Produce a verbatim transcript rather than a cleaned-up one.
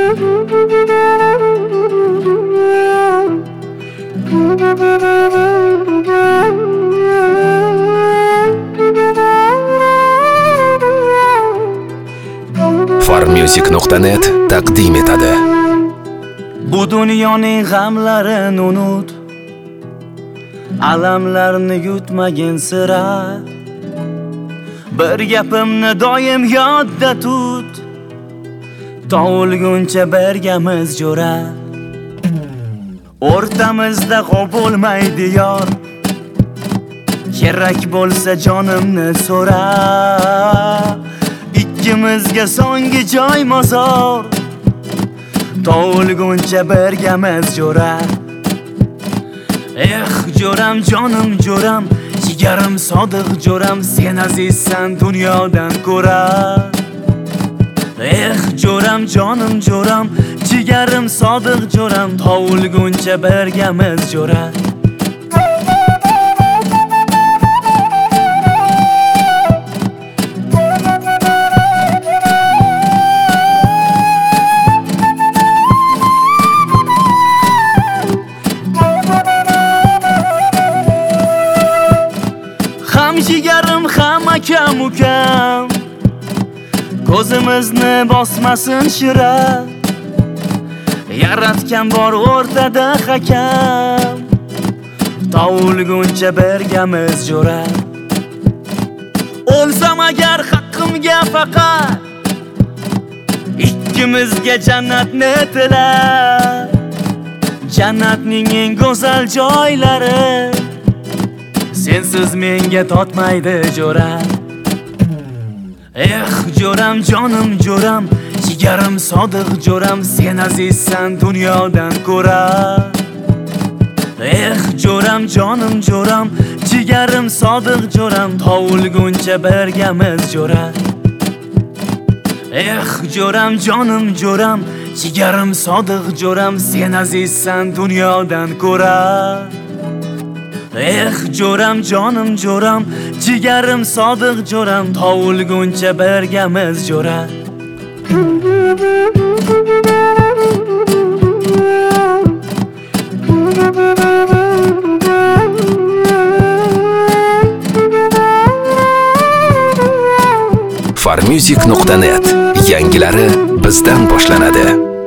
farmusic nuqta net taqdim etadi. Bu dunyoning g'amlarini unut, alamlarni yutmagin sira. Bir gapimni doim yodda tut, tug'ilguncha birgamiz jo'ra. O'rtamizda qo'p bo'lmaydi yor, kerak bo'lsa jonimni so'ra. Ikkimizga so'nggi joy mozor, tug'ilguncha birgamiz jo'ra. Eh jo'ram, jonim jo'ram, jigarim sodiq jo'ram, sen azizsan dunyodan ko'ra. Eh jo'ram, jonim jo'ram, jigarim sodiq jo'ram, tug'ilguncha birgamiz jo'ra. Ham jigarim, ham akam ukam, ko'zimizni bosmasin shira. Yaratgan bor o'rtada hakam, tug'ilguncha birgamiz jo'ra. O'lsam agar haqqimga faqat, ikkimizga jannatni tilar. Jannatning eng go'zal joylari sensiz menga totmaydi jo'ra. Eh jo'ram, jonim jo'ram, jigarim sodiq jo'ram, sen azizsan dunyodan ko'ra. Eh jo'ram, jonim jo'ram, jigarim sodiq jo'ram, tug'ilguncha birgamiz jo'ra. Eh jo'ram, jonim jo'ram, jigarim sodiq jo'ram, sen azizsan dunyodan ko'ra. Eh jo'ram, jonim jo'ram, jigarim sodiq jo'ram, tug'ilguncha birgamiz jo'ra. farmusic nuqta net yangilari bizdan boshlanadi.